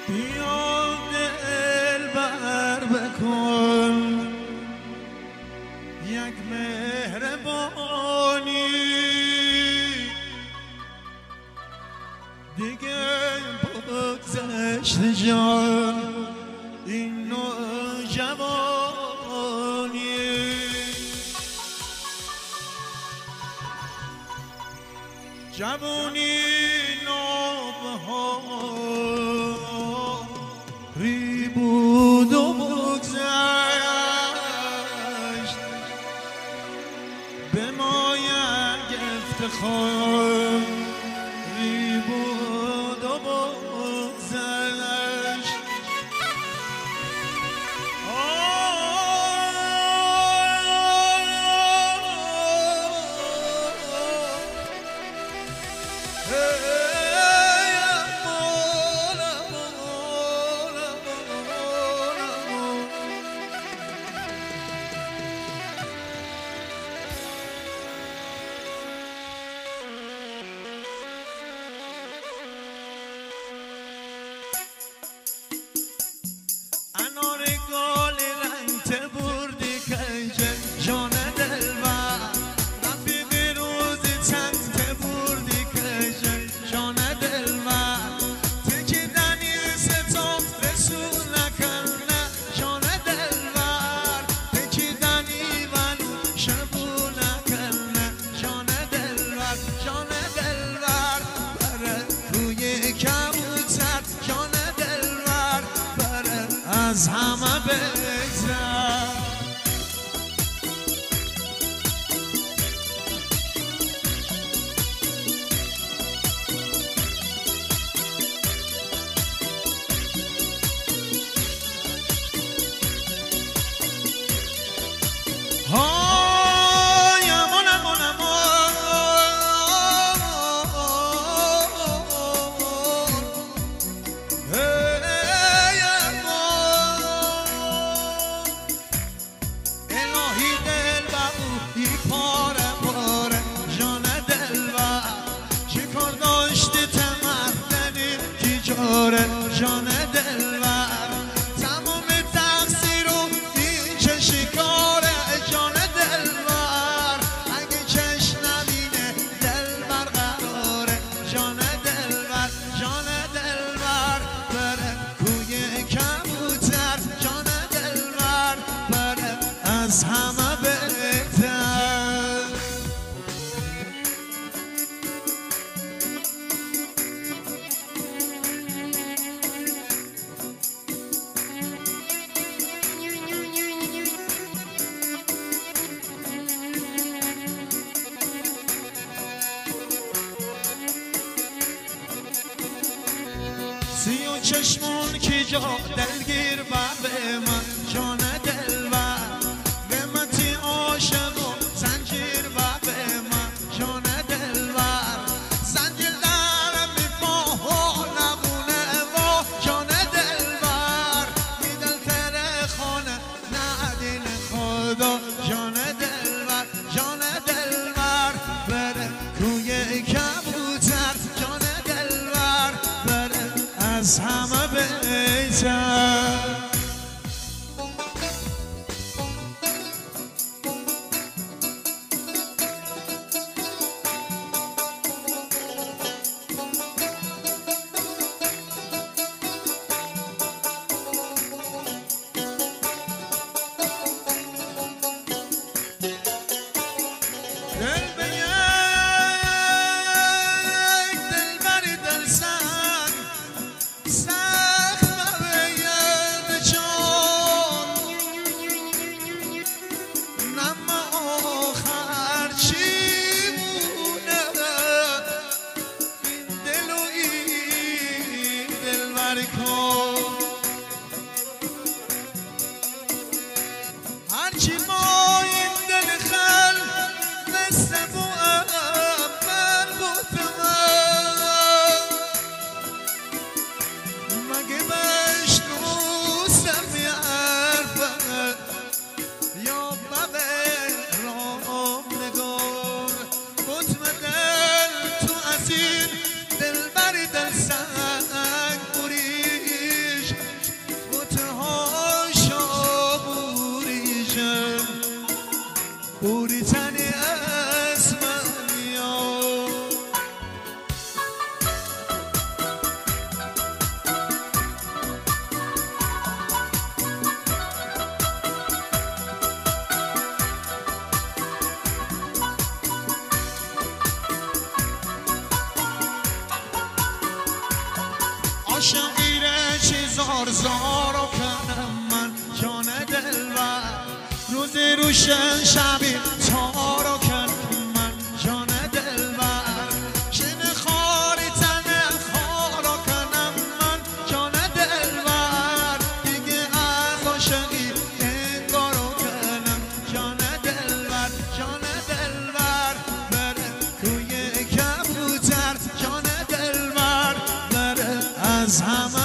بیا دلبر بکن یک مهربانی، دیگه بگذشت جان این نوجوانی. جوانی نابهاری بود و بگذشت، به ما یک افتخاری بود و بگذشت. انار گل رنگ بردی کنجه جان دلبر، رفیق روز چند بردی کنجه جان دلبر، تکیدنی ستم رسول نکنه جان دلبر، تکیدنی ونو شبول نکنه جان دلبر، جان دلبر بره روی کبوتر جان دلبر بره از همه بهتر. های امون امون امون هی امون، الهی دلبر ای پاره پاره جان دلبر، چه کار داشتی تمردنی کی جاره جان دلبر، تمام تقصیر و این چه شکاره جان دلبر، اگه چش نبینه دلبر قراره جان دلبر، جان دلبر بره کوی کبوتر جان دلبر بره از همه بهتر. سی و چشمون کی جا دلگیر به من جان دلبر، قیمتی عاشق و زنجیر به من جان دلبر، زنجیر درم میپاه و نبونه و جان دلبر، میدل تره خانه ندین خدا جان دلبر، جان دلبر بره کوی کبوتر جان دلبر بره از همه بهتر. دل به یک دلبری دلسنگ سخت به یک جان، نما آخر چی مونه این دل و این دلبر کن، هرچی ما این دل خل مثل بو اول بودم، مگه بشنوسم میارفه یا ببه رام نگار، بطم دل تو از این دلبری دل سنگ بوری عاشقی چی زار زارو کنم من جان دلبر روز روشن شبی تارو کنم من جان دلبر شن خاری تن خارو کنم من جان دلبر دیگه از عاشقی انگارو کنم جان دلبر بره کوی کبوتر جان دلبر بره از همه